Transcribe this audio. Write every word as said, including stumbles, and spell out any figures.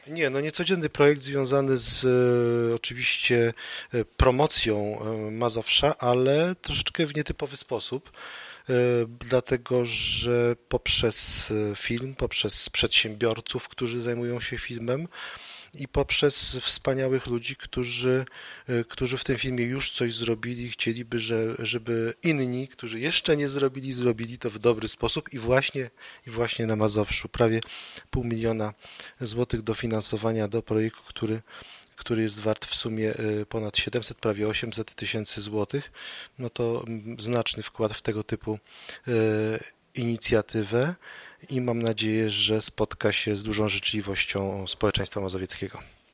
Nie, no niecodzienny projekt związany z e, oczywiście e, promocją e, Mazowsza, ale troszeczkę w nietypowy sposób, e, dlatego że poprzez e, film, poprzez przedsiębiorców, którzy zajmują się filmem, i poprzez wspaniałych ludzi, którzy, e, którzy w tym filmie już coś zrobili, chcieliby, że, żeby inni, którzy jeszcze nie zrobili, zrobili to w dobry sposób i właśnie, i właśnie na Mazowszu. Prawie pół miliona złotych dofinansowania do projektu, który, który jest wart w sumie e, ponad siedemset, prawie osiemset tysięcy złotych. No to mm, znaczny wkład w tego typu e, inicjatywę i mam nadzieję, że spotka się z dużą życzliwością społeczeństwa mazowieckiego.